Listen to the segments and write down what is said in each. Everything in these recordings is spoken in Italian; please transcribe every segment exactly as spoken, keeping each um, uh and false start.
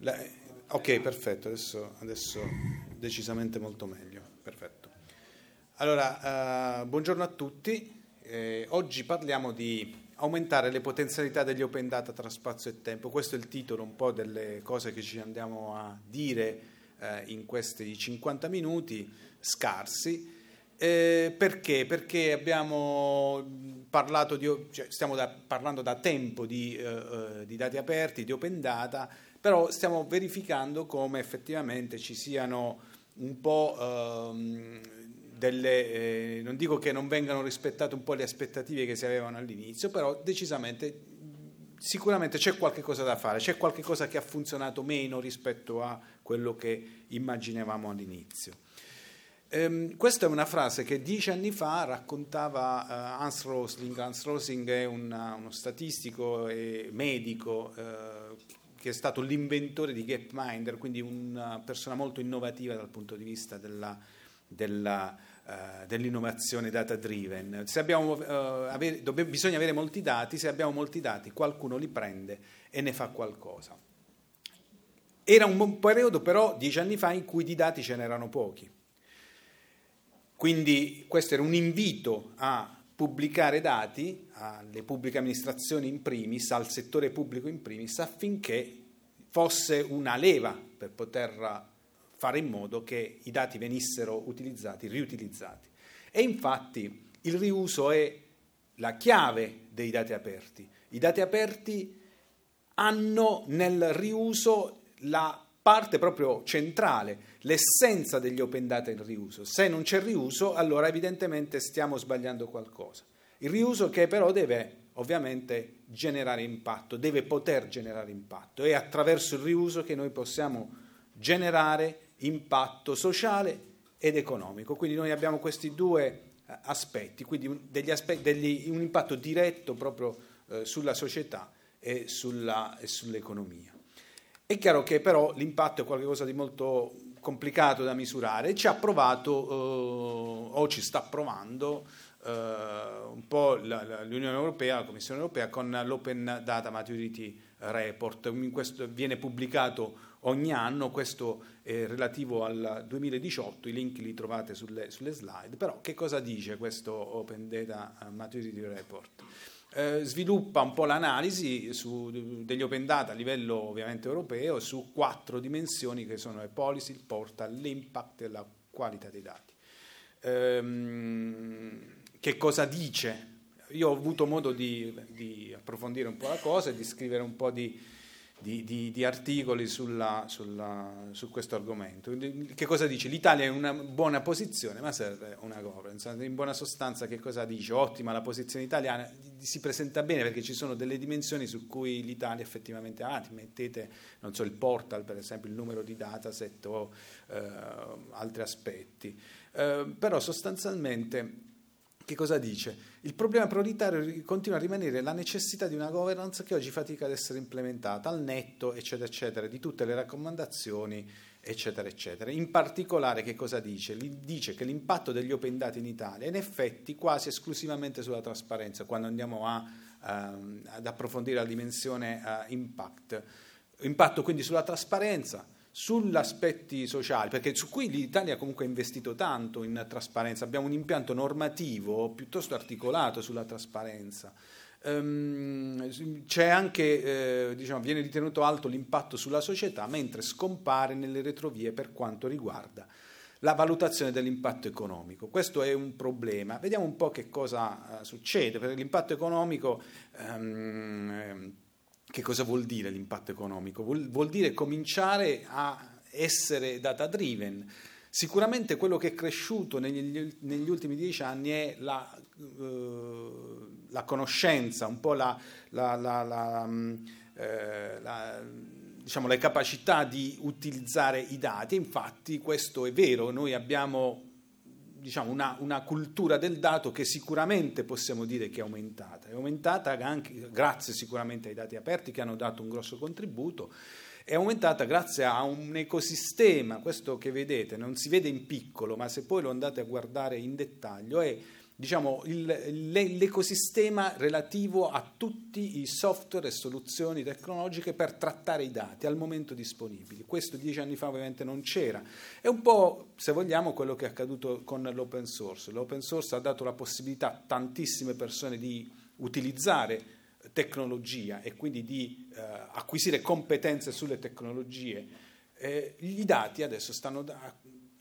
La, ok, perfetto, adesso, adesso decisamente molto meglio, perfetto. Allora, uh, buongiorno a tutti, eh, oggi parliamo di aumentare le potenzialità degli open data tra spazio e tempo. Questo è il titolo un po' delle cose che ci andiamo a dire eh, in questi cinquanta minuti scarsi. Eh, perché? Perché abbiamo parlato di, cioè stiamo da, parlando da tempo di, eh, di dati aperti, di open data, però stiamo verificando come effettivamente ci siano un po' ehm, delle, eh, non dico che non vengano rispettate un po' le aspettative che si avevano all'inizio, però decisamente, sicuramente c'è qualche cosa da fare, c'è qualche cosa che ha funzionato meno rispetto a quello che immaginavamo all'inizio. Um, questa è una frase che dieci anni fa raccontava uh, Hans Rosling. Hans Rosling è una, uno statistico e medico uh, che è stato l'inventore di Gapminder, quindi una persona molto innovativa dal punto di vista della, della, uh, dell'innovazione data driven. Se abbiamo, uh, avere, dobbiamo, bisogna avere molti dati, se abbiamo molti dati qualcuno li prende e ne fa qualcosa. Era un buon periodo però, dieci anni fa, in cui di dati ce n'erano pochi. Quindi questo era un invito a pubblicare dati alle pubbliche amministrazioni in primis, al settore pubblico in primis, affinché fosse una leva per poter fare in modo che i dati venissero utilizzati, riutilizzati. E infatti il riuso è la chiave dei dati aperti. I dati aperti hanno nel riuso la parte proprio centrale, l'essenza degli open data è il riuso. Se non c'è riuso, allora evidentemente stiamo sbagliando qualcosa. Il riuso che però deve ovviamente generare impatto, deve poter generare impatto. È attraverso il riuso che noi possiamo generare impatto sociale ed economico. Quindi noi abbiamo questi due aspetti, quindi degli aspetti, degli, un impatto diretto proprio eh, sulla società e, sulla, e sull'economia. È chiaro che però l'impatto è qualcosa di molto complicato da misurare. Ci ha provato eh, o ci sta provando eh, un po' la, la, l'Unione Europea, la Commissione Europea con l'Open Data Maturity Report. In questo viene pubblicato ogni anno, questo è relativo al duemiladiciotto, i link li trovate sulle, sulle slide. Però che cosa dice questo Open Data Maturity Report? Eh, sviluppa un po' l'analisi su, degli open data a livello ovviamente europeo su quattro dimensioni che sono le policy, il portal, l'impact e la qualità dei dati. Ehm, che cosa dice? Io ho avuto modo di, di approfondire un po' la cosa e di scrivere un po' di, di, di, di articoli sulla, sulla, su questo argomento. Che cosa dice? L'Italia è in una buona posizione, ma serve una governance. In buona sostanza che cosa dice? Ottima la posizione italiana, si presenta bene perché ci sono delle dimensioni su cui l'Italia effettivamente ha, ah, ti mettete, non so, il portal per esempio, il numero di dataset o eh, altri aspetti. Eh, però sostanzialmente che cosa dice? Il problema prioritario continua a rimanere la necessità di una governance che oggi fatica ad essere implementata al netto, eccetera, eccetera, di tutte le raccomandazioni, eccetera, eccetera. In particolare che cosa dice? Dice che l'impatto degli open data in Italia è in effetti quasi esclusivamente sulla trasparenza, quando andiamo a, uh, ad approfondire la dimensione uh, impact. Impatto quindi sulla trasparenza, sugli aspetti sociali, perché su cui l'Italia comunque ha investito tanto in trasparenza, abbiamo un impianto normativo piuttosto articolato sulla trasparenza. Um, c'è anche, eh, diciamo, viene ritenuto alto l'impatto sulla società, mentre scompare nelle retrovie per quanto riguarda la valutazione dell'impatto economico. Questo è un problema. Vediamo un po' che cosa uh, succede, perché l'impatto economico um, che cosa vuol dire l'impatto economico? Vuol, vuol dire cominciare a essere data driven. Sicuramente quello che è cresciuto negli, negli ultimi dieci anni è la, uh, la conoscenza, un po' la, la, la, la, um, eh, la, diciamo, le capacità di utilizzare i dati. Infatti questo è vero, noi abbiamo diciamo una, una cultura del dato che sicuramente possiamo dire che è aumentata, è aumentata anche grazie sicuramente ai dati aperti che hanno dato un grosso contributo, è aumentata grazie a un ecosistema, questo che vedete non si vede in piccolo, ma se poi lo andate a guardare in dettaglio è diciamo, il, l'ecosistema relativo a tutti i software e soluzioni tecnologiche per trattare i dati al momento disponibili. Questo dieci anni fa ovviamente non c'era. È un po', se vogliamo, quello che è accaduto con l'open source. L'open source ha dato la possibilità a tantissime persone di utilizzare tecnologia e quindi di eh, acquisire competenze sulle tecnologie. Eh, i dati adesso stanno da,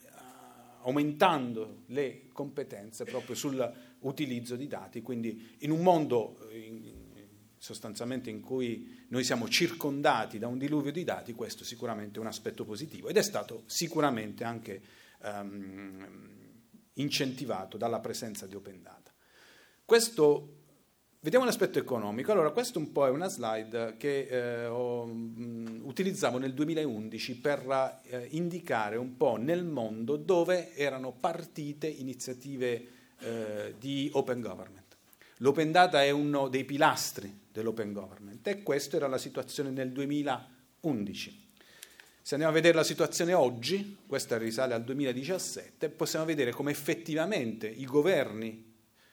aumentando le competenze proprio sull'utilizzo di dati, quindi in un mondo in, sostanzialmente in cui noi siamo circondati da un diluvio di dati, questo sicuramente è un aspetto positivo ed è stato sicuramente anche um, incentivato dalla presenza di Open Data. Questo, vediamo l'aspetto economico. Allora, questo un po' è una slide che eh, ho, mh, utilizzavo nel duemilaundici per eh, indicare un po' nel mondo dove erano partite iniziative eh, di Open Government. L'Open Data è uno dei pilastri dell'Open Government e questa era la situazione nel duemilaundici. Se andiamo a vedere la situazione oggi, questa risale al duemiladiciassette, possiamo vedere come effettivamente i governi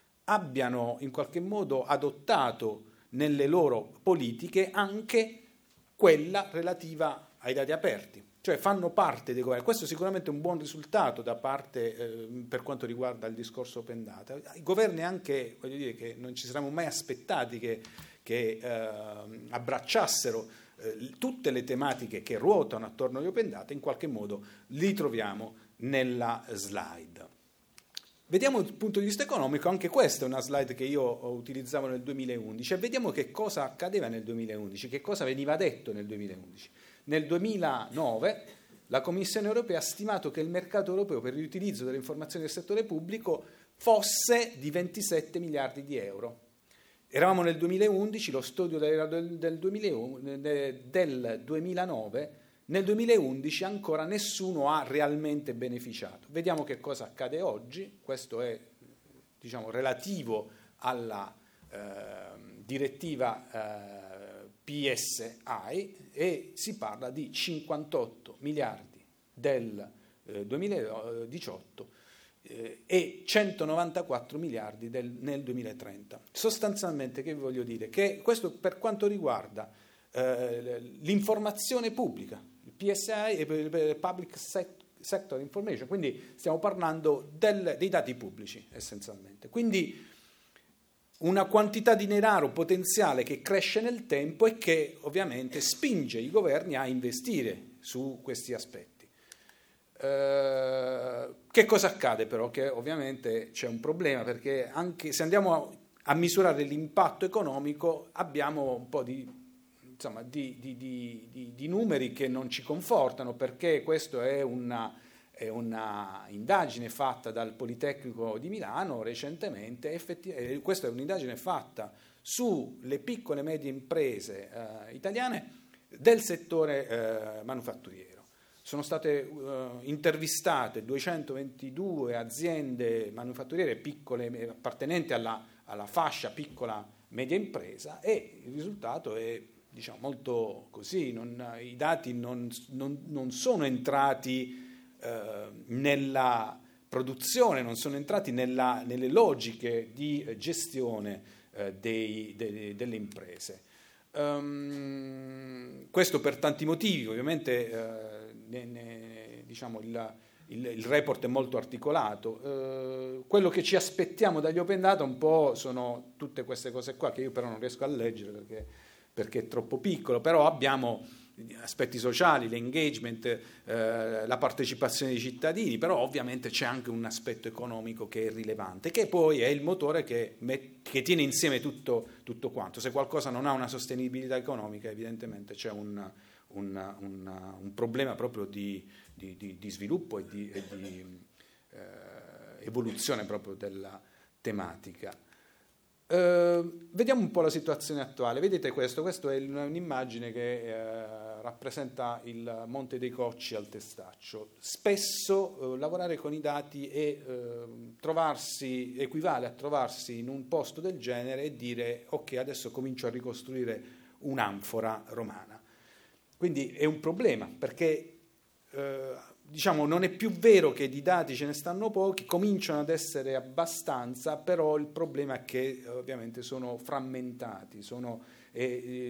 abbiano in qualche modo adottato nelle loro politiche anche quella relativa ai dati aperti, cioè fanno parte dei governi. Questo è sicuramente un buon risultato da parte eh, per quanto riguarda il discorso Open Data. I governi anche, voglio dire, che non ci saremmo mai aspettati che, che eh, abbracciassero eh, tutte le tematiche che ruotano attorno agli Open Data, in qualche modo li troviamo nella slide. Vediamo dal punto di vista economico, anche questa è una slide che io utilizzavo nel duemilaundici e vediamo che cosa accadeva nel duemilaundici, che cosa veniva detto nel duemilaundici. Nel duemilanove la Commissione europea ha stimato che il mercato europeo per l'utilizzo delle informazioni del settore pubblico fosse di ventisette miliardi di euro. Eravamo nel duemilaundici, lo studio era del, del, duemilaundici, del duemilanove, nel duemilaundici ancora nessuno ha realmente beneficiato. Vediamo che cosa accade oggi. Questo è, diciamo, relativo alla eh, direttiva eh, P S I e si parla di cinquantotto miliardi del eh, duemiladiciotto eh, e centonovantaquattro miliardi del, nel duemilatrenta. Sostanzialmente, che vi voglio dire? Che questo per quanto riguarda eh, l'informazione pubblica, P S I e Public Sector Information, quindi stiamo parlando del, dei dati pubblici essenzialmente. Quindi una quantità di denaro potenziale che cresce nel tempo e che ovviamente spinge i governi a investire su questi aspetti. Eh, che cosa accade però? Che ovviamente c'è un problema, perché anche se andiamo a, a misurare l'impatto economico abbiamo un po' di Insomma, di, di, di, di numeri che non ci confortano, perché questa è una, è una indagine fatta dal Politecnico di Milano recentemente, effettivamente, questa è un'indagine fatta sulle piccole e medie imprese eh, italiane del settore eh, manufatturiero. Sono state eh, intervistate duecentoventidue aziende manufatturiere piccole, appartenenti alla, alla fascia piccola media impresa, e il risultato è, diciamo, molto così. Non, i dati non, non, non sono entrati eh, nella produzione, non sono entrati nella, nelle logiche di gestione eh, dei, de, delle imprese. Um, questo per tanti motivi, ovviamente eh, ne, ne, diciamo, il, il, il report è molto articolato. Uh, quello che ci aspettiamo dagli Open Data un po' sono tutte queste cose qua, che io però non riesco a leggere perché perché è troppo piccolo, però abbiamo aspetti sociali, l'engagement, eh, la partecipazione dei cittadini, però ovviamente c'è anche un aspetto economico che è rilevante, che poi è il motore che, met- che tiene insieme tutto, tutto quanto. Se qualcosa non ha una sostenibilità economica, evidentemente c'è un, un, un, un problema proprio di, di, di, di sviluppo e di, e di eh, evoluzione proprio della tematica. Uh, vediamo un po' la situazione attuale. Vedete questo? Questa è un'immagine che uh, rappresenta il Monte dei Cocci al Testaccio. Spesso uh, lavorare con i dati e uh, trovarsi, equivale a trovarsi in un posto del genere e dire ok, adesso comincio a ricostruire un'anfora romana. Quindi è un problema, perché uh, diciamo, non è più vero che di dati ce ne stanno pochi, cominciano ad essere abbastanza, però il problema è che ovviamente sono frammentati, sono, è,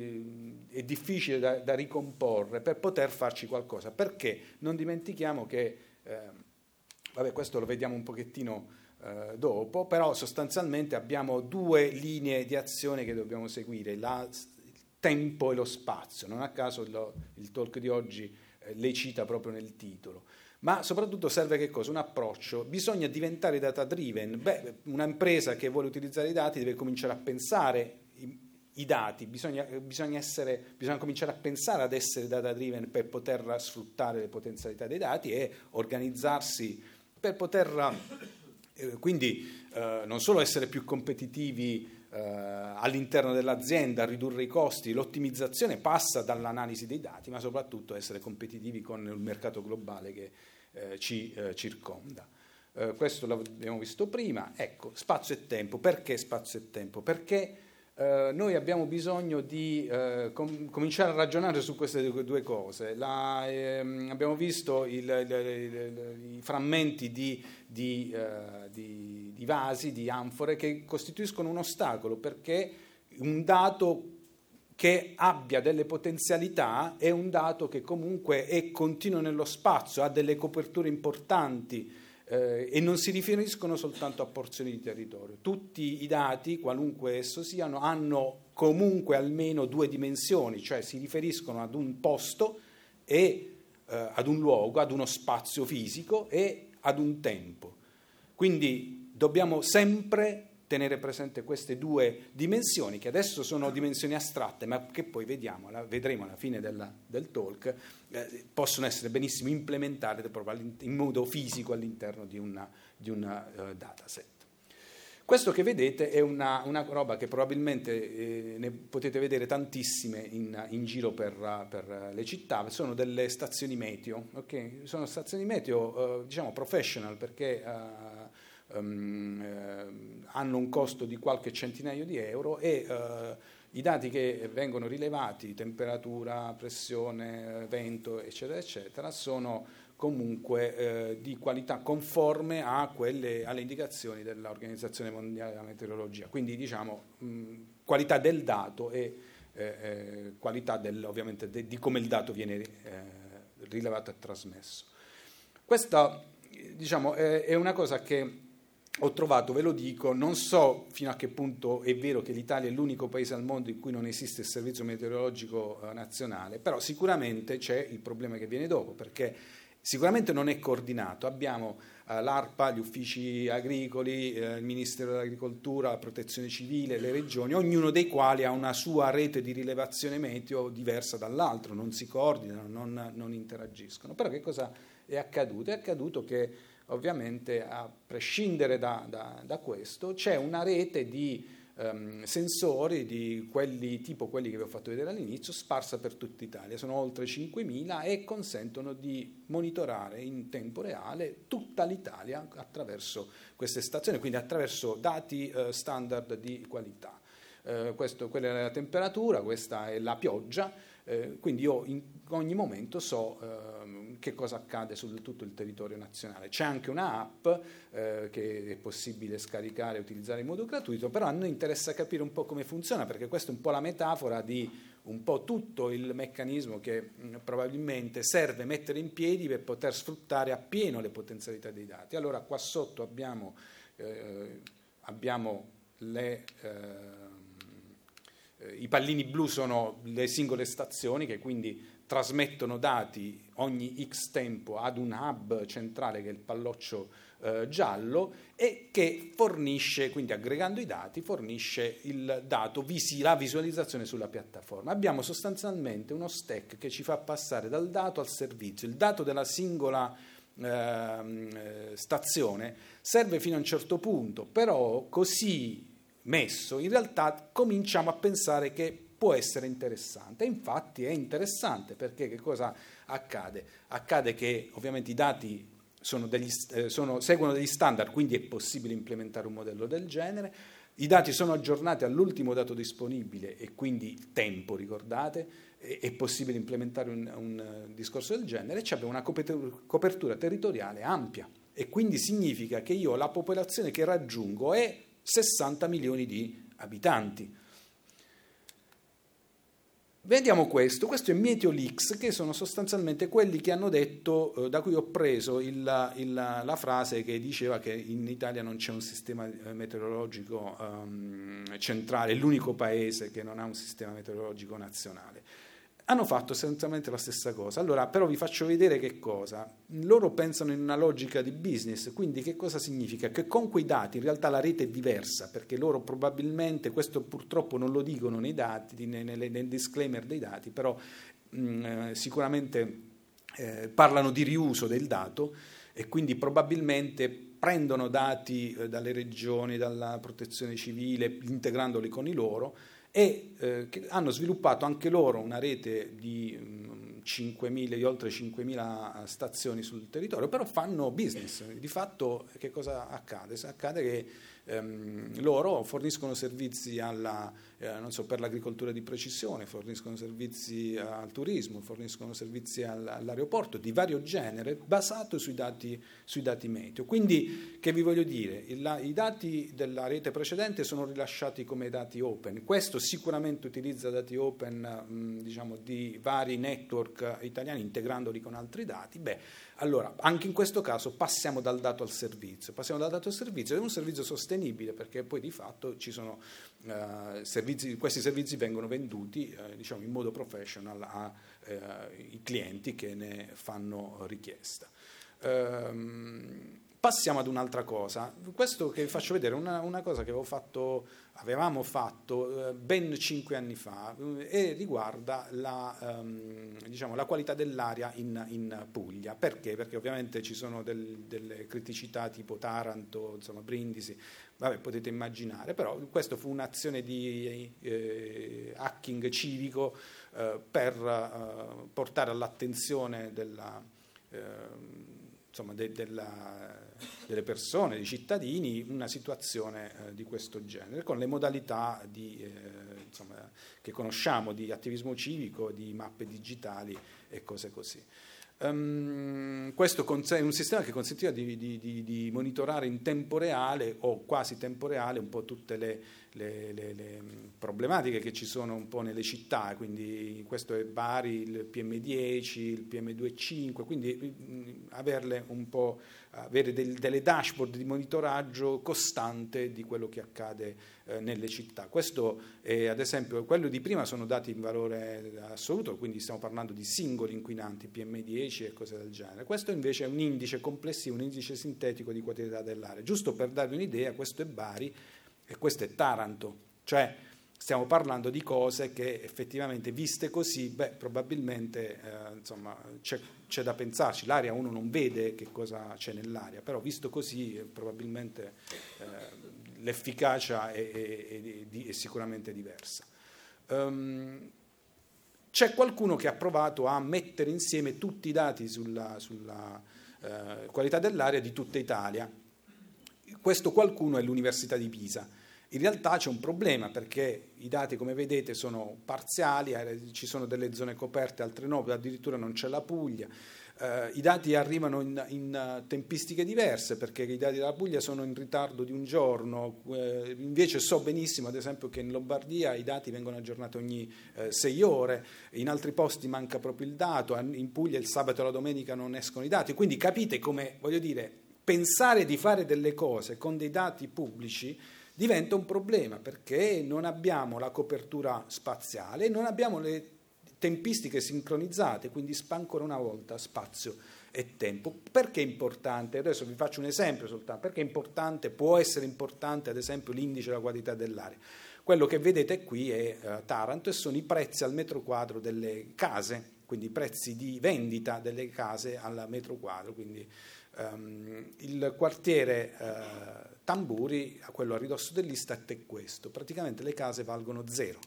è difficile da, da ricomporre per poter farci qualcosa, perché non dimentichiamo che, eh, vabbè, questo lo vediamo un pochettino eh, dopo, però sostanzialmente abbiamo due linee di azione che dobbiamo seguire, la, il tempo e lo spazio, non a caso lo, il talk di oggi le cita proprio nel titolo, ma soprattutto serve che cosa? Un approccio. Bisogna diventare data driven. Beh, un'impresa che vuole utilizzare i dati deve cominciare a pensare i, i dati, bisogna, bisogna, essere, bisogna cominciare a pensare ad essere data driven per poter sfruttare le potenzialità dei dati e organizzarsi per poter eh, quindi eh, non solo essere più competitivi Uh, all'interno dell'azienda, ridurre i costi, l'ottimizzazione passa dall'analisi dei dati, ma soprattutto essere competitivi con il mercato globale che uh, ci uh, circonda. Uh, questo l'abbiamo visto prima. Ecco, spazio e tempo. Perché spazio e tempo? Perché uh, noi abbiamo bisogno di uh, com- cominciare a ragionare su queste due cose. La, ehm, abbiamo visto il, il, il, i frammenti di Di, uh, di, di vasi, di anfore che costituiscono un ostacolo, perché un dato che abbia delle potenzialità è un dato che comunque è continuo nello spazio, ha delle coperture importanti eh, e non si riferiscono soltanto a porzioni di territorio. Tutti i dati, qualunque esso siano, hanno comunque almeno due dimensioni, cioè si riferiscono ad un posto e eh, ad un luogo, ad uno spazio fisico e ad un tempo. Quindi dobbiamo sempre tenere presente queste due dimensioni, che adesso sono dimensioni astratte, ma che poi vediamo, la, vedremo alla fine della, del talk, eh, possono essere benissimo implementate proprio in modo fisico all'interno di una, di una uh, dataset. Questo che vedete è una, una roba che probabilmente eh, ne potete vedere tantissime in, in giro per, per le città, sono delle stazioni meteo, okay? Sono stazioni meteo eh, diciamo professional, perché eh, um, eh, hanno un costo di qualche centinaio di euro e eh, i dati che vengono rilevati, temperatura, pressione, vento, eccetera, eccetera, sono comunque eh, di qualità conforme a quelle, alle indicazioni dell'Organizzazione Mondiale della Meteorologia, quindi diciamo mh, qualità del dato e eh, eh, qualità del, ovviamente de, di come il dato viene eh, rilevato e trasmesso. Questa diciamo è, è una cosa che ho trovato, ve lo dico, non so fino a che punto è vero che l'Italia è l'unico paese al mondo in cui non esiste il servizio meteorologico eh, nazionale, però sicuramente c'è il problema che viene dopo, perché sicuramente non è coordinato. Abbiamo eh, l'ARPA, gli uffici agricoli, eh, il Ministero dell'Agricoltura, la Protezione Civile, le regioni, ognuno dei quali ha una sua rete di rilevazione meteo diversa dall'altro, non si coordinano, non, non interagiscono. Però che cosa è accaduto? È accaduto che ovviamente, a prescindere da, da, da questo, c'è una rete di Um, sensori di quelli, tipo quelli che vi ho fatto vedere all'inizio, sparsa per tutta Italia, sono oltre cinquemila e consentono di monitorare in tempo reale tutta l'Italia attraverso queste stazioni, quindi attraverso dati uh, standard di qualità. Uh, questo, quella è la temperatura, questa è la pioggia, uh, quindi io in ogni momento so uh, che cosa accade su tutto il territorio nazionale. C'è anche una app eh, che è possibile scaricare e utilizzare in modo gratuito, però a noi interessa capire un po' come funziona, perché questa è un po' la metafora di un po' tutto il meccanismo che mh, probabilmente serve mettere in piedi per poter sfruttare appieno le potenzialità dei dati. Allora qua sotto abbiamo, eh, abbiamo le... Eh, i pallini blu sono le singole stazioni che quindi trasmettono dati ogni X tempo ad un hub centrale che è il palloccio eh, giallo e che fornisce, quindi aggregando i dati, fornisce il dato, visi, la visualizzazione sulla piattaforma. Abbiamo sostanzialmente uno stack che ci fa passare dal dato al servizio. Il dato della singola eh, stazione serve fino a un certo punto, però così messo in realtà cominciamo a pensare che può essere interessante. E infatti è interessante, perché che cosa accade? Accade che ovviamente i dati sono degli, eh, sono, seguono degli standard, quindi è possibile implementare un modello del genere. I dati sono aggiornati all'ultimo dato disponibile e quindi il tempo, ricordate, è, è possibile implementare un, un discorso del genere, e abbiamo una copertura, copertura territoriale ampia, e quindi significa che io la popolazione che raggiungo è sessanta milioni di abitanti. Vediamo questo, questo è Meteolix, che sono sostanzialmente quelli che hanno detto, eh, da cui ho preso il, il, la frase che diceva che in Italia non c'è un sistema meteorologico um, centrale, è l'unico paese che non ha un sistema meteorologico nazionale. Hanno fatto essenzialmente la stessa cosa. Allora, però vi faccio vedere che cosa. Loro pensano in una logica di business, quindi che cosa significa? Che con quei dati in realtà la rete è diversa, perché loro probabilmente, questo purtroppo non lo dicono nei dati, nel, nel disclaimer dei dati, però mh, sicuramente eh, parlano di riuso del dato, e quindi probabilmente prendono dati eh, dalle regioni, dalla protezione civile, integrandoli con i loro, e eh, che hanno sviluppato anche loro una rete di, mh, cinquemila, di oltre cinquemila stazioni sul territorio, però fanno business. Di fatto che cosa accade? Accade che ehm, loro forniscono servizi alla, eh, non so, per l'agricoltura di precisione, forniscono servizi al turismo, forniscono servizi all, all'aeroporto di vario genere, basato sui dati, sui dati meteo. Quindi, che vi voglio dire? Il, i dati della rete precedente sono rilasciati come dati open. Questo sicuramente utilizza dati open, mh, diciamo, di vari network italiani, integrandoli con altri dati. Beh, allora, anche in questo caso passiamo dal dato al servizio. Passiamo dal dato al servizio, ed è un servizio sostenibile, perché poi di fatto ci sono uh, servizi, questi servizi vengono venduti uh, diciamo, in modo professional ai uh, clienti che ne fanno richiesta. Um, Passiamo ad un'altra cosa. Questo che vi faccio vedere è una, una cosa che avevo fatto, avevamo fatto eh, ben cinque anni fa, eh, e riguarda la, ehm, diciamo, la qualità dell'aria in, in Puglia. Perché? Perché ovviamente ci sono del, delle criticità tipo Taranto, insomma, Brindisi, vabbè, potete immaginare, però questa fu un'azione di eh, hacking civico eh, per eh, portare all'attenzione della... Eh, insomma, de, della, delle persone, dei cittadini, una situazione eh, di questo genere, con le modalità di, eh, insomma, che conosciamo di attivismo civico, di mappe digitali e cose così. Um, questo è un sistema che consentiva di, di, di, di monitorare in tempo reale o quasi tempo reale un po' tutte le, le, le, le problematiche che ci sono un po' nelle città, quindi questo è Bari, il P M dieci, il P M due virgola cinque, quindi mh, averle un po', avere del, delle dashboard di monitoraggio costante di quello che accade eh, nelle città. Questo è, ad esempio, quello di prima sono dati in valore assoluto, quindi stiamo parlando di singoli inquinanti, P M dieci e cose del genere. Questo invece è un indice complessivo, un indice sintetico di qualità dell'aria. Giusto per darvi un'idea, questo è Bari e questo è Taranto, cioè stiamo parlando di cose che effettivamente viste così, beh, probabilmente eh, insomma, c'è, c'è da pensarci. L'aria uno non vede che cosa c'è nell'aria, però visto così eh, probabilmente eh, l'efficacia è, è, è, è sicuramente diversa. Um, c'è qualcuno che ha provato a mettere insieme tutti i dati sulla, sulla eh, qualità dell'aria di tutta Italia. Questo qualcuno è l'Università di Pisa. In realtà c'è un problema, perché i dati, come vedete, sono parziali, ci sono delle zone coperte, altre no, addirittura non c'è la Puglia. Eh, I dati arrivano in, in tempistiche diverse, perché i dati della Puglia sono in ritardo di un giorno, eh, invece so benissimo, ad esempio, che in Lombardia i dati vengono aggiornati ogni eh, sei ore, in altri posti manca proprio il dato, in Puglia il sabato e la domenica non escono i dati, quindi capite come, voglio dire, pensare di fare delle cose con dei dati pubblici diventa un problema, perché non abbiamo la copertura spaziale, non abbiamo le tempistiche sincronizzate, quindi ancora una volta spazio e tempo. Perché è importante? Adesso vi faccio un esempio soltanto. Perché è importante, può essere importante, ad esempio, l'indice della qualità dell'aria. Quello che vedete qui è uh, Taranto, e sono i prezzi al metro quadro delle case, quindi i prezzi di vendita delle case al metro quadro, quindi um, il quartiere uh, Tamburi, a quello a ridosso dell'Istat, è questo. Praticamente le case valgono zero.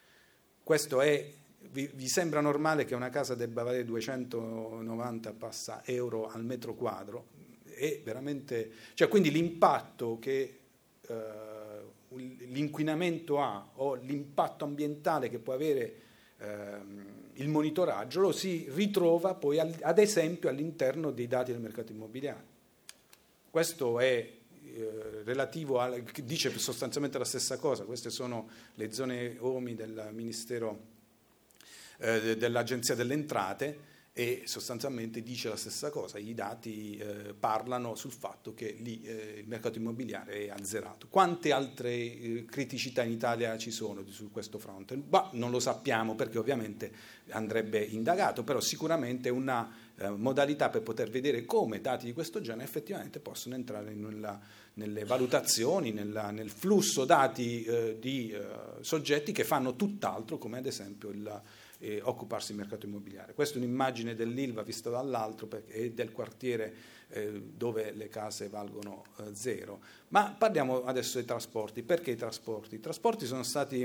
Questo è, vi, vi sembra normale che una casa debba valere duecentonovanta passa euro al metro quadro? È veramente, cioè, quindi l'impatto che eh, l'inquinamento ha o l'impatto ambientale che può avere ehm, il monitoraggio, lo si ritrova poi al, ad esempio all'interno dei dati del mercato immobiliare. Questo è eh, relativo a, dice sostanzialmente la stessa cosa. Queste sono le zone O M I del Ministero eh, dell'Agenzia delle Entrate, e sostanzialmente dice la stessa cosa. I dati eh, parlano sul fatto che lì eh, il mercato immobiliare è azzerato. Quante altre eh, criticità in Italia ci sono su questo fronte? Bah, non lo sappiamo, perché ovviamente andrebbe indagato, però sicuramente è una eh, modalità per poter vedere come dati di questo genere effettivamente possono entrare nella, nelle valutazioni, nella, nel flusso dati eh, di eh, soggetti che fanno tutt'altro, come ad esempio il E occuparsi del mercato immobiliare. Questa è un'immagine dell'Ilva vista dall'altro e del quartiere eh, dove le case valgono eh, zero. Ma parliamo adesso dei trasporti. Perché i trasporti? I trasporti sono stati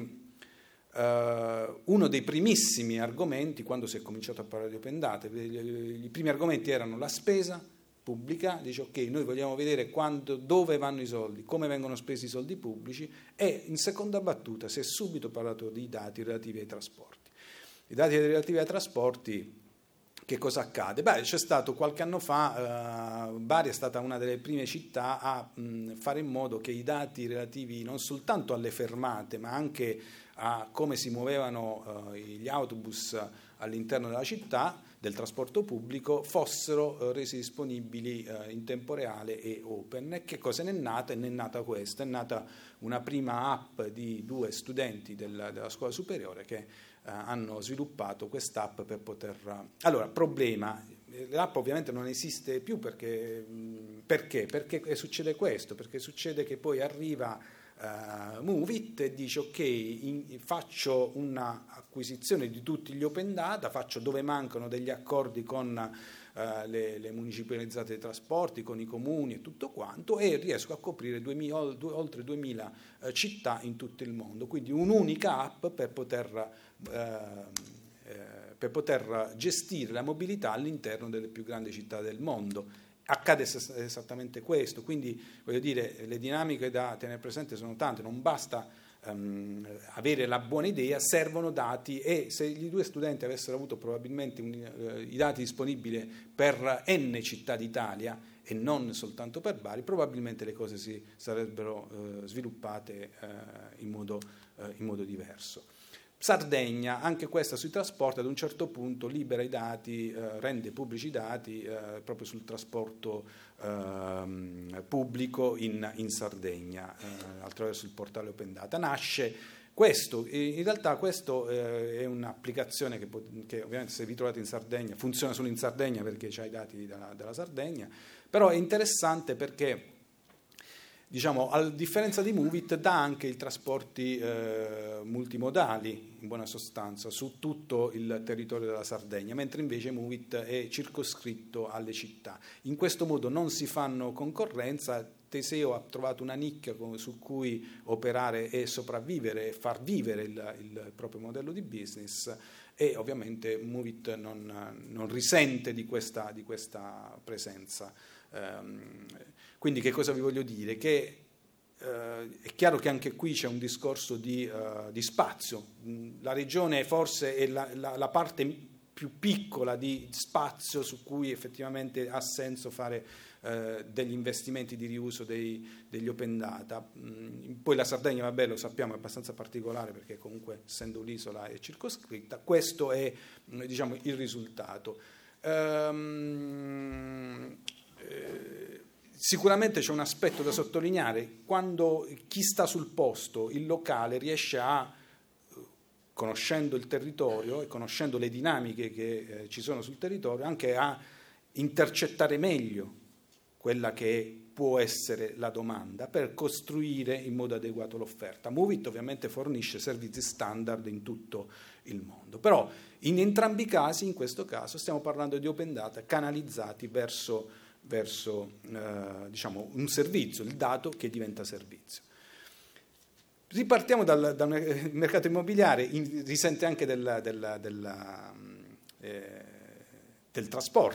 eh, uno dei primissimi argomenti quando si è cominciato a parlare di open data. I primi argomenti erano la spesa pubblica, dice ok, noi vogliamo vedere quando, dove vanno i soldi, come vengono spesi i soldi pubblici, e in seconda battuta si è subito parlato di dati relativi ai trasporti. I dati relativi ai trasporti, che cosa accade? Beh, c'è stato qualche anno fa, eh, Bari è stata una delle prime città a mh, fare in modo che i dati relativi non soltanto alle fermate, ma anche a come si muovevano eh, gli autobus all'interno della città, del trasporto pubblico, fossero eh, resi disponibili eh, in tempo reale e open. E che cosa ne è nata? Ne è nata questa, è nata una prima app di due studenti del, della scuola superiore che Uh, hanno sviluppato quest'app per poter... Allora, problema, l'app ovviamente non esiste più perché, perché? Perché succede questo, perché succede che poi arriva uh, Movit e dice ok, in, faccio un'acquisizione di tutti gli open data, faccio dove mancano degli accordi con Uh, le, le municipalizzate dei trasporti, con i comuni e tutto quanto, e riesco a coprire duemila, oltre duemila uh, città in tutto il mondo. Quindi un'unica app per poter, uh, uh, per poter gestire la mobilità all'interno delle più grandi città del mondo. Accade esattamente questo, quindi voglio dire, le dinamiche da tenere presente sono tante, non basta Um, avere la buona idea, servono dati, e se i due studenti avessero avuto probabilmente un, uh, i dati disponibili per n città d'Italia e non soltanto per Bari, probabilmente le cose si sarebbero uh, sviluppate uh, in, modo, uh, in modo diverso. Sardegna, anche questa sui trasporti, ad un certo punto libera i dati, eh, rende pubblici i dati eh, proprio sul trasporto eh, pubblico in, in Sardegna, eh, attraverso il portale Open Data. Nasce questo, in realtà questo eh, è un'applicazione che, che ovviamente se vi trovate in Sardegna, funziona solo in Sardegna perché c'ha i dati della, della Sardegna, però è interessante perché, diciamo, a differenza di Movit, dà anche i trasporti eh, multimodali, in buona sostanza, su tutto il territorio della Sardegna, mentre invece Movit è circoscritto alle città. In questo modo non si fanno concorrenza. Teseo ha trovato una nicchia su cui operare e sopravvivere e far vivere il, il proprio modello di business, e ovviamente Movit non, non risente di questa, di questa presenza. Um, quindi che cosa vi voglio dire? Che eh, è chiaro che anche qui c'è un discorso di, uh, di spazio. La regione forse è la, la, la parte più piccola di spazio su cui effettivamente ha senso fare eh, degli investimenti di riuso dei, degli open data. Mm, poi la Sardegna, vabbè, lo sappiamo, è abbastanza particolare perché comunque essendo un'isola è circoscritta. Questo è, diciamo, il risultato. Ehm, Eh, sicuramente c'è un aspetto da sottolineare: quando chi sta sul posto, il locale, riesce a, conoscendo il territorio e conoscendo le dinamiche che eh, ci sono sul territorio, anche a intercettare meglio quella che può essere la domanda per costruire in modo adeguato l'offerta. Movit ovviamente fornisce servizi standard in tutto il mondo, però in entrambi i casi, in questo caso, stiamo parlando di open data canalizzati verso verso eh, diciamo un servizio, il dato che diventa servizio. Ripartiamo dal, dal mercato immobiliare, risente anche del, del, del, eh, del trasporti,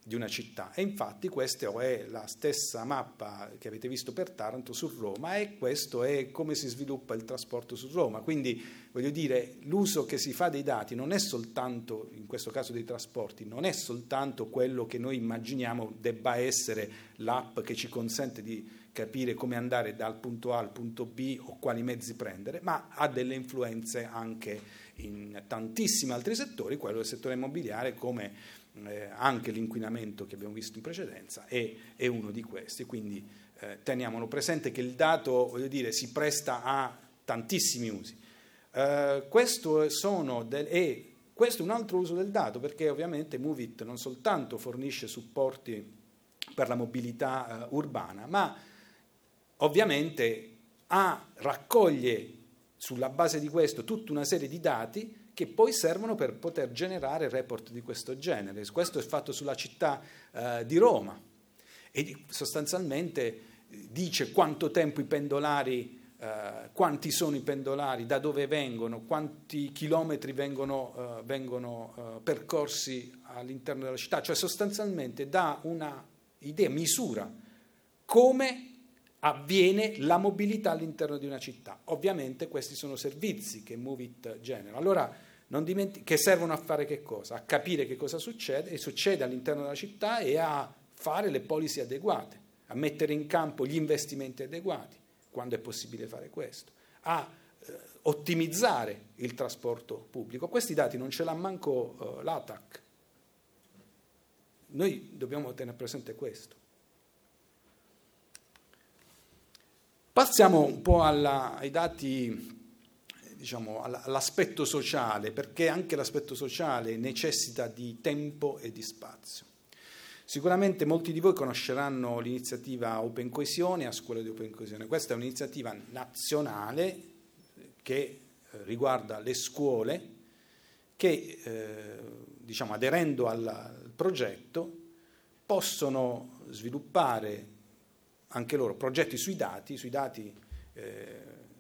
di una città. E infatti questa è la stessa mappa che avete visto per Taranto su Roma, e questo è come si sviluppa il trasporto su Roma. Quindi voglio dire, l'uso che si fa dei dati non è soltanto, in questo caso dei trasporti, non è soltanto quello che noi immaginiamo debba essere l'app che ci consente di capire come andare dal punto A al punto B o quali mezzi prendere, ma ha delle influenze anche in tantissimi altri settori, quello del settore immobiliare, come eh, anche l'inquinamento che abbiamo visto in precedenza è, è uno di questi. Quindi eh, teniamolo presente che il dato, voglio dire, si presta a tantissimi usi. Eh, questo, sono del, e questo è un altro uso del dato, perché ovviamente Movit non soltanto fornisce supporti per la mobilità eh, urbana, ma ovviamente ha, raccoglie sulla base di questo tutta una serie di dati che poi servono per poter generare report di questo genere. Questo è fatto sulla città eh, di Roma e sostanzialmente dice quanto tempo i pendolari, eh, quanti sono i pendolari, da dove vengono, quanti chilometri vengono, eh, vengono eh, percorsi all'interno della città, cioè sostanzialmente dà una idea, misura come avviene la mobilità all'interno di una città. Ovviamente questi sono servizi che Movit genera. Allora, non dimenti- che servono a fare che cosa? A capire che cosa succede, e succede all'interno della città, e a fare le policy adeguate, a mettere in campo gli investimenti adeguati, quando è possibile fare questo, a eh, ottimizzare il trasporto pubblico. Questi dati non ce l'ha manco eh, l'A T A C. Noi dobbiamo tenere presente questo. Passiamo un po' alla, ai dati, diciamo, all'aspetto sociale, perché anche l'aspetto sociale necessita di tempo e di spazio. Sicuramente molti di voi conosceranno l'iniziativa Open Coesione a Scuola di Open Coesione. Questa è un'iniziativa nazionale che riguarda le scuole che, eh, diciamo, aderendo al, al progetto, possono sviluppare anche loro progetti sui dati, sui dati eh,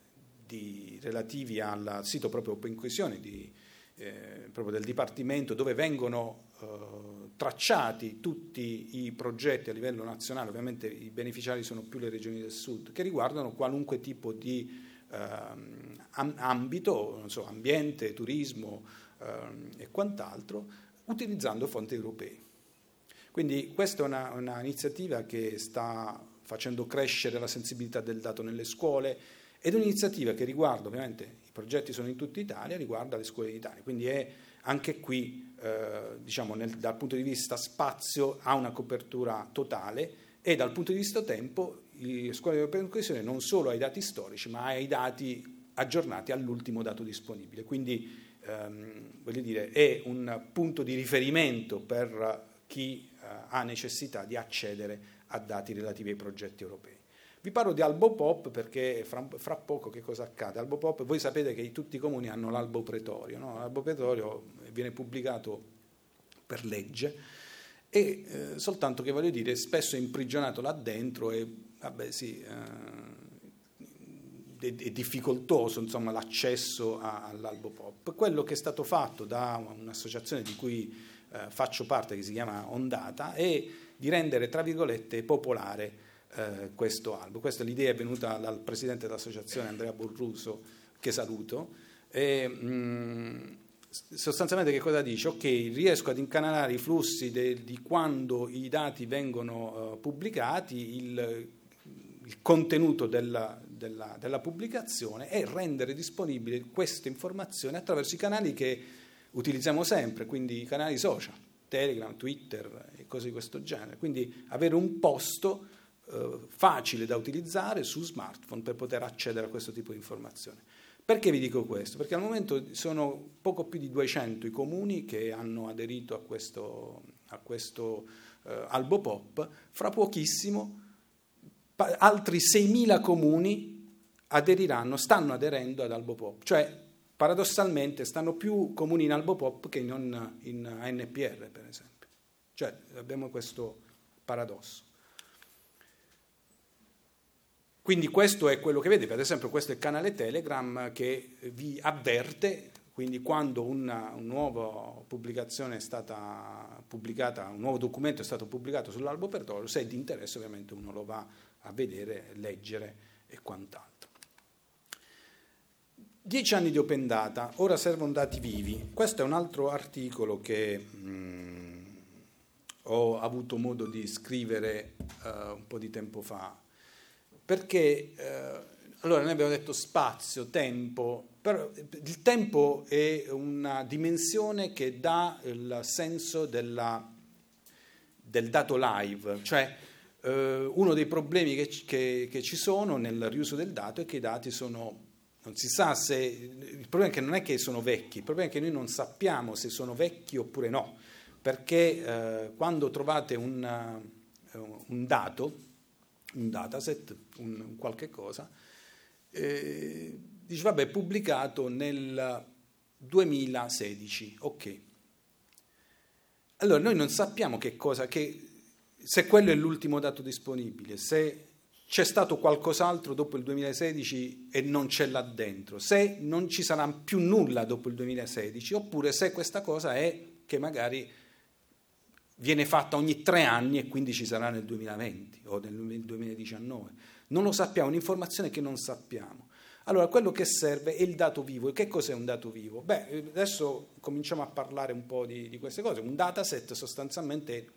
di, relativi al sito proprio Open Coesione di, eh, proprio del Dipartimento, dove vengono eh, tracciati tutti i progetti a livello nazionale. Ovviamente i beneficiari sono più le regioni del sud, che riguardano qualunque tipo di eh, ambito, non so, ambiente, turismo eh, e quant'altro, utilizzando fonti europee. Quindi questa è una, una iniziativa che sta facendo crescere la sensibilità del dato nelle scuole, ed è un'iniziativa che riguarda, ovviamente i progetti sono in tutta Italia, riguarda le scuole d'Italia, quindi è anche qui, eh, diciamo, nel, dal punto di vista spazio ha una copertura totale, e dal punto di vista tempo le scuole di Open Coesione non solo ai dati storici, ma ai dati aggiornati all'ultimo dato disponibile. Quindi ehm, voglio dire, è un punto di riferimento per chi eh, ha necessità di accedere a dati relativi ai progetti europei. Vi parlo di Albo Pop perché fra, fra poco che cosa accade? Albo Pop, voi sapete che tutti i comuni hanno l'albo pretorio, no? L'albo pretorio viene pubblicato per legge, e eh, soltanto che, voglio dire, spesso è imprigionato là dentro, e vabbè sì, eh, è, è difficoltoso, insomma, l'accesso a, all'Albo Pop. Quello che è stato fatto da un'associazione di cui eh, faccio parte, che si chiama Ondata, è di rendere, tra virgolette, popolare eh, questo albo. Questa l'idea è venuta dal presidente dell'associazione Andrea Burruso, che saluto, e mh, sostanzialmente che cosa dice? Ok, riesco ad incanalare i flussi de, di quando i dati vengono uh, pubblicati, il, il contenuto della, della, della pubblicazione, e rendere disponibile queste informazioni attraverso i canali che utilizziamo sempre, quindi i canali social, Telegram, Twitter e cose di questo genere. Quindi avere un posto eh, facile da utilizzare su smartphone per poter accedere a questo tipo di informazioni. Perché vi dico questo? Perché al momento sono poco più di duecento i comuni che hanno aderito a questo, a questo eh, Albo Pop. Fra pochissimo pa- altri seimila comuni aderiranno, stanno aderendo ad Albo Pop. Cioè, paradossalmente, stanno più comuni in Albo Pop che non in A N P R, per esempio. Cioè, abbiamo questo paradosso. Quindi questo è quello che vedete. Per esempio, questo è il canale Telegram che vi avverte quindi quando una, una nuova pubblicazione è stata pubblicata, un nuovo documento è stato pubblicato sull'albo petrolio, se è di interesse ovviamente uno lo va a vedere, leggere e quant'altro. Dieci anni di open data, ora servono dati vivi. Questo è un altro articolo che mh, ho avuto modo di scrivere uh, un po' di tempo fa, perché uh, allora noi abbiamo detto spazio, tempo, però il tempo è una dimensione che dà il senso della, del dato live, cioè uh, uno dei problemi che, che, che ci sono nel riuso del dato è che i dati sono, non si sa se, il problema è che non è che sono vecchi, il problema è che noi non sappiamo se sono vecchi oppure no, perché eh, quando trovate un, uh, un dato, un dataset, un, un qualche cosa, eh, dice vabbè è pubblicato nel duemilasedici, ok. Allora noi non sappiamo che cosa, che, se quello è l'ultimo dato disponibile, se c'è stato qualcos'altro dopo il duemilasedici e non c'è là dentro, se non ci sarà più nulla dopo il duemilasedici, oppure se questa cosa è che magari viene fatta ogni tre anni e quindi ci sarà nel duemilaventi o nel duemiladiciannove. Non lo sappiamo, è un'informazione che non sappiamo. Allora, quello che serve è il dato vivo. E che cos'è un dato vivo? Beh, adesso cominciamo a parlare un po' di, di queste cose. Un dataset sostanzialmente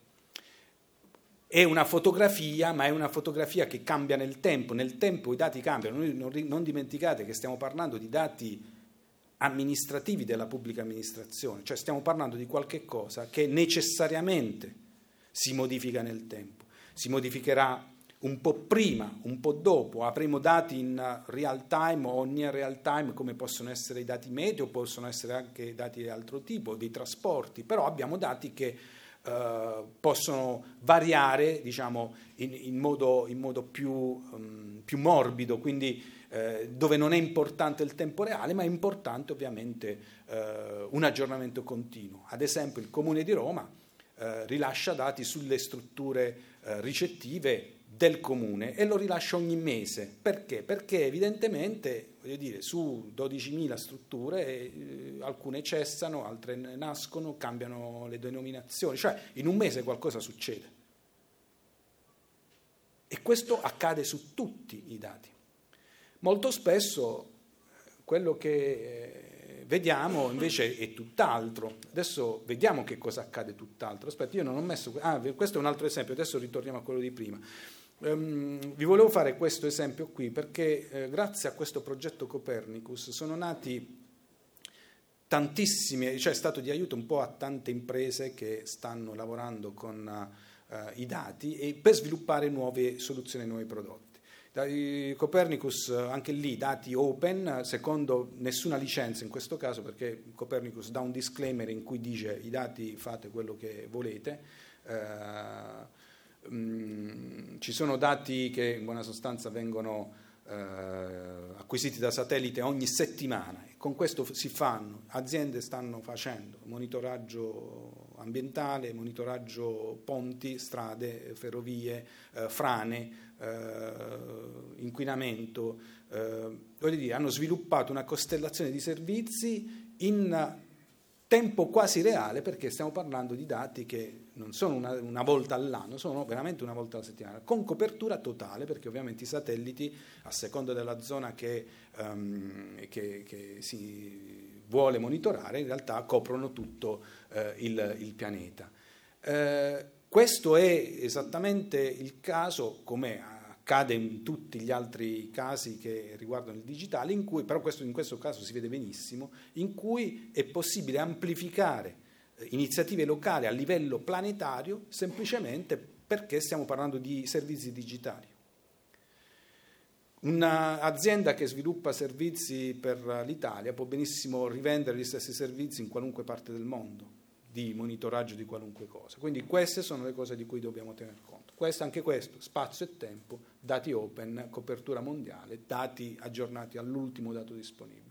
è una fotografia, ma è una fotografia che cambia nel tempo. Nel tempo i dati cambiano. Noi non, non dimenticate che stiamo parlando di dati amministrativi della pubblica amministrazione, cioè stiamo parlando di qualche cosa che necessariamente si modifica nel tempo. Si modificherà un po' prima, un po' dopo, avremo dati in real time o near real time come possono essere i dati meteo, possono essere anche dati di altro tipo, dei trasporti, però abbiamo dati che eh, possono variare, diciamo, in, in, modo, in modo più, um, più morbido, quindi eh, dove non è importante il tempo reale, ma è importante ovviamente eh, un aggiornamento continuo. Ad esempio il Comune di Roma eh, rilascia dati sulle strutture eh, ricettive del comune e lo rilascia ogni mese. Perché? Perché evidentemente, voglio dire, su dodicimila strutture eh, alcune cessano, altre nascono, cambiano le denominazioni, cioè in un mese qualcosa succede. E questo accade su tutti i dati. Molto spesso quello che eh, vediamo invece è tutt'altro. Adesso vediamo che cosa accade tutt'altro. Aspetta, io non ho messo... Ah, questo è un altro esempio, adesso ritorniamo a quello di prima. Um, vi volevo fare questo esempio qui perché eh, grazie a questo progetto Copernicus sono nati tantissime, cioè è stato di aiuto un po' a tante imprese che stanno lavorando con uh, i dati e per sviluppare nuove soluzioni, nuovi prodotti. Da, Copernicus, anche lì dati open, secondo nessuna licenza in questo caso, perché Copernicus dà un disclaimer in cui dice i dati fate quello che volete. Uh, Mm, ci sono dati che in buona sostanza vengono eh, acquisiti da satellite ogni settimana e con questo si fanno, aziende stanno facendo monitoraggio ambientale, monitoraggio ponti, strade, ferrovie, eh, frane, eh, inquinamento, eh, voglio dire, hanno sviluppato una costellazione di servizi in tempo quasi reale, perché stiamo parlando di dati che non sono una, una volta all'anno, sono veramente una volta alla settimana, con copertura totale, perché ovviamente i satelliti, a seconda della zona che, um, che, che si vuole monitorare, in realtà coprono tutto eh, il, il pianeta. Eh, questo è esattamente il caso, come accade in tutti gli altri casi che riguardano il digitale, in cui, però questo, in questo caso si vede benissimo, in cui è possibile amplificare iniziative locali a livello planetario semplicemente perché stiamo parlando di servizi digitali. Un'azienda che sviluppa servizi per l'Italia può benissimo rivendere gli stessi servizi in qualunque parte del mondo di monitoraggio di qualunque cosa. Quindi queste sono le cose di cui dobbiamo tener conto. Questo, anche questo, spazio e tempo, dati open, copertura mondiale, dati aggiornati all'ultimo dato disponibile.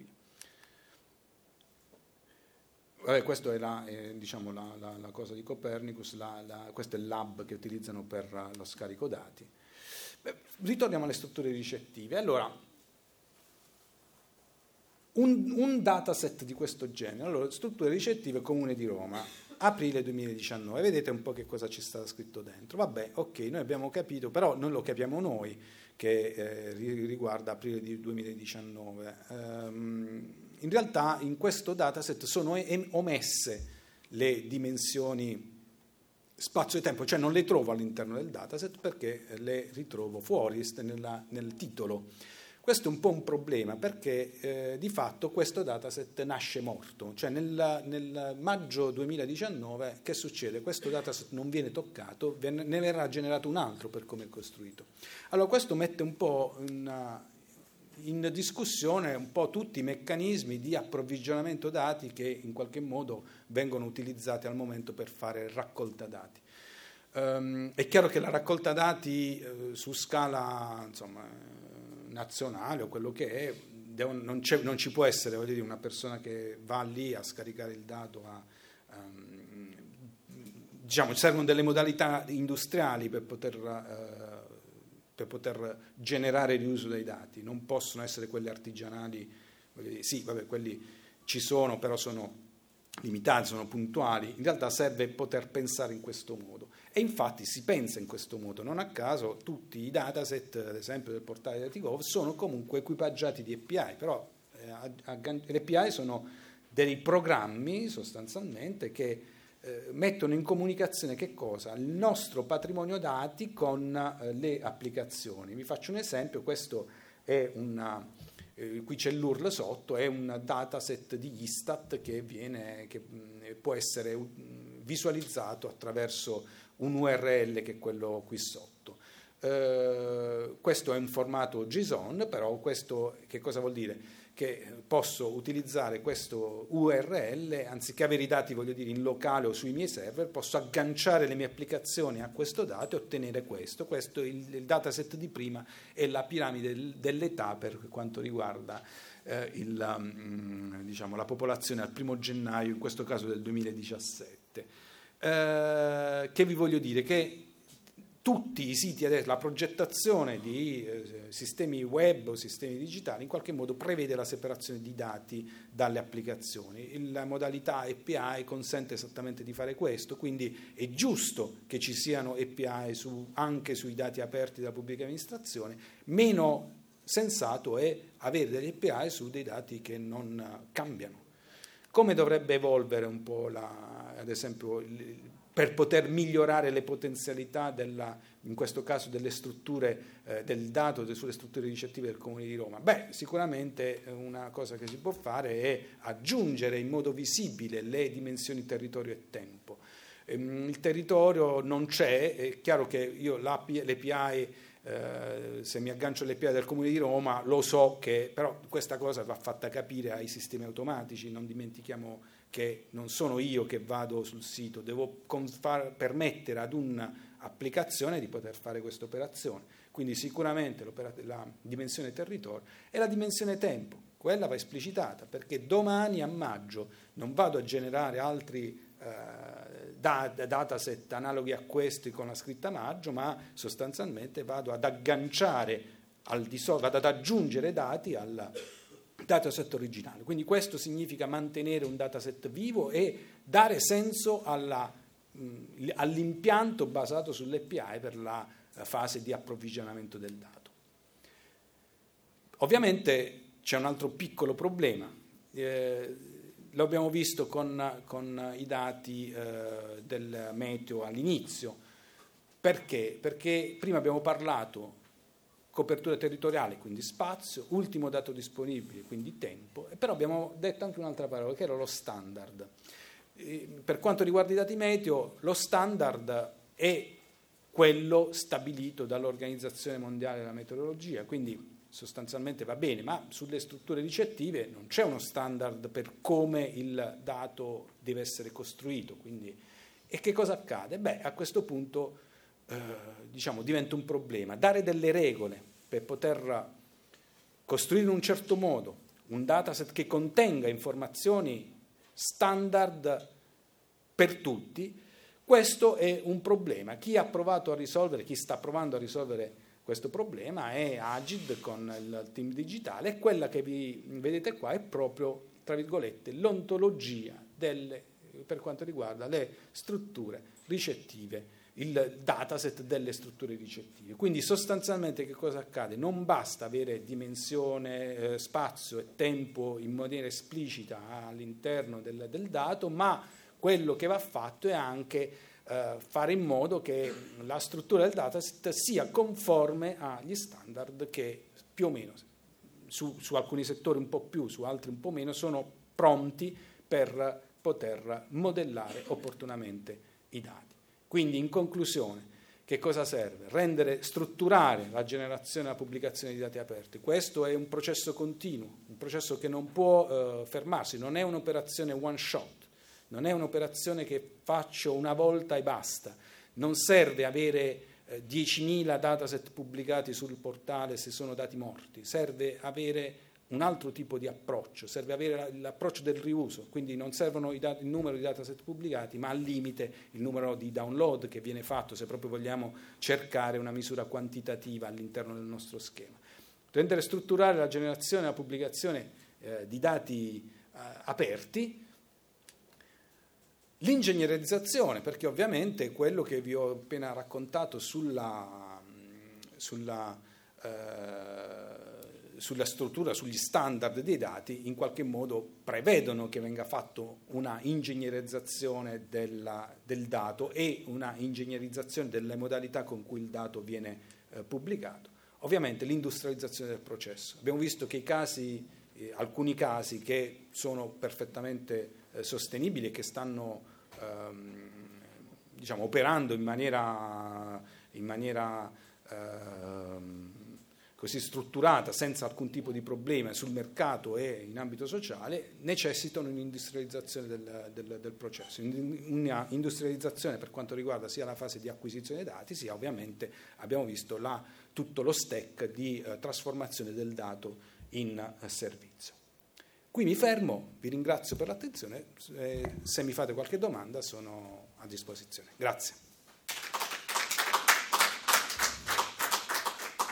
Vabbè, questa è, la, eh, diciamo la, la, la cosa di Copernicus, la, la, questo è il lab che utilizzano per lo scarico dati. Beh, ritorniamo alle strutture ricettive. Allora, un, un dataset di questo genere. Allora, strutture ricettive Comune di Roma, aprile duemiladiciannove, vedete un po' che cosa ci sta scritto dentro. Vabbè, ok, noi abbiamo capito, però non lo capiamo noi, che eh, riguarda aprile di duemiladiciannove. Um, in realtà in questo dataset sono omesse le dimensioni spazio e tempo, cioè non le trovo all'interno del dataset perché le ritrovo fuori nella, nel titolo. Questo è un po' un problema perché eh, di fatto questo dataset nasce morto, cioè nel, nel maggio duemiladiciannove che succede? Questo dataset non viene toccato, ne verrà generato un altro per come è costruito. Allora questo mette un po' in, in discussione un po' tutti i meccanismi di approvvigionamento dati che in qualche modo vengono utilizzati al momento per fare raccolta dati. Um, è chiaro che la raccolta dati uh, su scala insomma, nazionale o quello che è, devono, non, c'è, non ci può essere voglio dire, una persona che va lì a scaricare il dato, a, um, diciamo, servono delle modalità industriali per poter, uh, per poter generare riuso dei dati, non possono essere quelle artigianali, voglio dire, sì, vabbè, quelli ci sono, però sono limitati, sono puntuali, in realtà serve poter pensare in questo modo. E infatti si pensa in questo modo, non a caso tutti i dataset, ad esempio del portale DatiGov, sono comunque equipaggiati di A P I, però eh, le A P I sono dei programmi sostanzialmente che eh, mettono in comunicazione che cosa? Il nostro patrimonio dati con eh, le applicazioni. Vi faccio un esempio, questo è una, eh, qui c'è l'U R L sotto, è un dataset di Istat che, viene, che mh, può essere uh, visualizzato attraverso un U R L che è quello qui sotto. Eh, questo è un formato JSON, però questo che cosa vuol dire? Che posso utilizzare questo U R L, anziché avere i dati, voglio dire, in locale o sui miei server, posso agganciare le mie applicazioni a questo dato e ottenere questo. Questo, il, il dataset di prima è la piramide dell'età per quanto riguarda eh, il, um, diciamo, la popolazione al primo gennaio, in questo caso del duemiladiciassette. Eh, che vi voglio dire? Che tutti i siti adesso, la progettazione di eh, sistemi web o sistemi digitali in qualche modo prevede la separazione di dati dalle applicazioni. La modalità A P I consente esattamente di fare questo, quindi è giusto che ci siano A P I su, anche sui dati aperti della pubblica amministrazione, meno sensato è avere delle A P I su dei dati che non cambiano. Come dovrebbe evolvere un po' la, ad esempio per poter migliorare le potenzialità della, in questo caso delle strutture eh, del dato sulle strutture ricettive del Comune di Roma? Beh, sicuramente una cosa che si può fare è aggiungere in modo visibile le dimensioni territorio e tempo. Ehm, il territorio non c'è, è chiaro che io l'A P I, l'A P I Eh, se mi aggancio alle A P I del Comune di Roma lo so che, però questa cosa va fatta capire ai sistemi automatici, non dimentichiamo che non sono io che vado sul sito, devo far, permettere ad un'applicazione di poter fare questa operazione, quindi sicuramente la dimensione territorio e la dimensione tempo, quella va esplicitata, perché domani a maggio non vado a generare altri eh, dataset analoghi a questi con la scritta maggio, ma sostanzialmente vado ad agganciare, al di so- vado ad aggiungere dati al dataset originale. Quindi questo significa mantenere un dataset vivo e dare senso alla, mh, all'impianto basato sull'A P I per la fase di approvvigionamento del dato. Ovviamente c'è un altro piccolo problema. Eh, Lo abbiamo visto con, con i dati eh, del meteo all'inizio. Perché? Perché prima abbiamo parlato copertura territoriale, quindi spazio, ultimo dato disponibile, quindi tempo, e però abbiamo detto anche un'altra parola, che era lo standard. E per quanto riguarda i dati meteo, lo standard è quello stabilito dall'Organizzazione Mondiale della Meteorologia, quindi sostanzialmente va bene, ma sulle strutture ricettive non c'è uno standard per come il dato deve essere costruito. Quindi, e che cosa accade? Beh, a questo punto eh, diciamo, diventa un problema. Dare delle regole per poter costruire in un certo modo un dataset che contenga informazioni standard per tutti, questo è un problema. Chi ha provato a risolvere, chi sta provando a risolvere questo problema è Agid con il team digitale, e quella che vi vedete qua è proprio, tra virgolette, l'ontologia delle, per quanto riguarda le strutture ricettive, il dataset delle strutture ricettive. Quindi sostanzialmente che cosa accade? Non basta avere dimensione, eh, spazio e tempo in maniera esplicita all'interno del, del dato, ma quello che va fatto è anche eh, fare in modo che la struttura del dataset sia conforme agli standard che più o meno, su, su alcuni settori un po' più, su altri un po' meno, sono pronti per poter modellare opportunamente i dati. Quindi, in conclusione, che cosa serve? Rendere, strutturare la generazione e la pubblicazione di dati aperti. Questo è un processo continuo, un processo che non può eh, fermarsi, non è un'operazione one shot, non è un'operazione che faccio una volta e basta. Non serve avere eh, diecimila dataset pubblicati sul portale se sono dati morti, serve avere un altro tipo di approccio, serve avere l'approccio del riuso, quindi non servono i dati, il numero di dataset pubblicati, ma al limite il numero di download che viene fatto, se proprio vogliamo cercare una misura quantitativa all'interno del nostro schema. Rendere strutturare la generazione e la pubblicazione eh, di dati eh, aperti, l'ingegnerizzazione, perché ovviamente quello che vi ho appena raccontato sulla, sulla eh, sulla struttura, sugli standard dei dati, in qualche modo prevedono che venga fatto una ingegnerizzazione della, del dato e una ingegnerizzazione delle modalità con cui il dato viene eh, pubblicato. Ovviamente l'industrializzazione del processo. Abbiamo visto che i casi, eh, alcuni casi che sono perfettamente eh, sostenibili e che stanno ehm, diciamo, operando in maniera, in maniera ehm, così strutturata, senza alcun tipo di problema sul mercato e in ambito sociale, necessitano un'industrializzazione del, del, del processo. Una industrializzazione per quanto riguarda sia la fase di acquisizione dei dati, sia ovviamente, abbiamo visto, la, tutto lo stack di eh, trasformazione del dato in eh, servizio. Qui mi fermo, vi ringrazio per l'attenzione, eh, se mi fate qualche domanda sono a disposizione. Grazie.